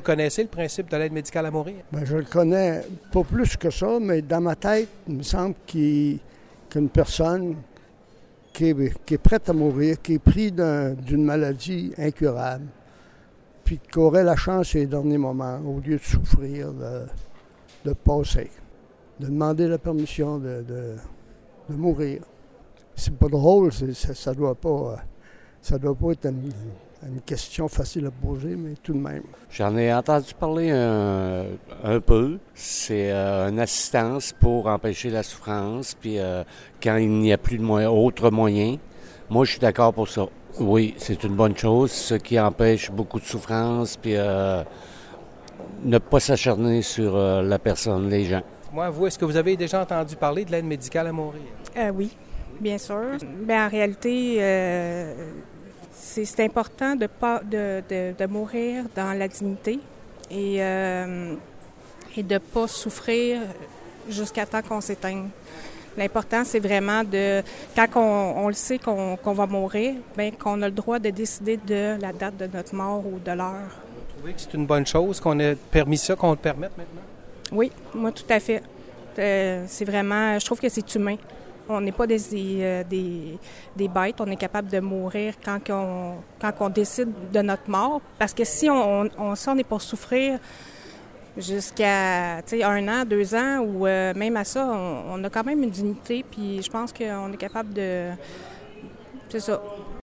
connaissez le principe de l'aide médicale à mourir? Bien, je le connais pas plus que ça, mais dans ma tête, il me semble qu'une personne qui est prête à mourir, qui est prise d'une maladie incurable, puis qui aurait la chance ces derniers moments, au lieu de souffrir, de passer, de demander la permission de mourir. C'est pas drôle, ça doit pas être une question facile à poser, mais tout de même. J'en ai entendu parler un peu. C'est une assistance pour empêcher la souffrance, puis quand il n'y a plus autre moyen. Moi, je suis d'accord pour ça. Oui, c'est une bonne chose, ce qui empêche beaucoup de souffrance, puis ne pas s'acharner sur la personne, les gens. Moi, vous, est-ce que vous avez déjà entendu parler de l'aide médicale à mourir? Oui, bien sûr. Bien, en réalité, c'est important de mourir dans la dignité et de ne pas souffrir jusqu'à temps qu'on s'éteigne. L'important, c'est vraiment quand on le sait qu'on va mourir, bien, qu'on a le droit de décider de la date de notre mort ou de l'heure. Vous trouvez que c'est une bonne chose qu'on ait permis ça, qu'on le permette maintenant? Oui, moi, tout à fait. C'est vraiment, je trouve que c'est humain. On n'est pas des bêtes, on est capable de mourir quand on décide de notre mort. Parce que si on est pour souffrir jusqu'à 1 an, 2 ans, ou même à ça, on a quand même une dignité, puis je pense qu'on est capable de... C'est ça.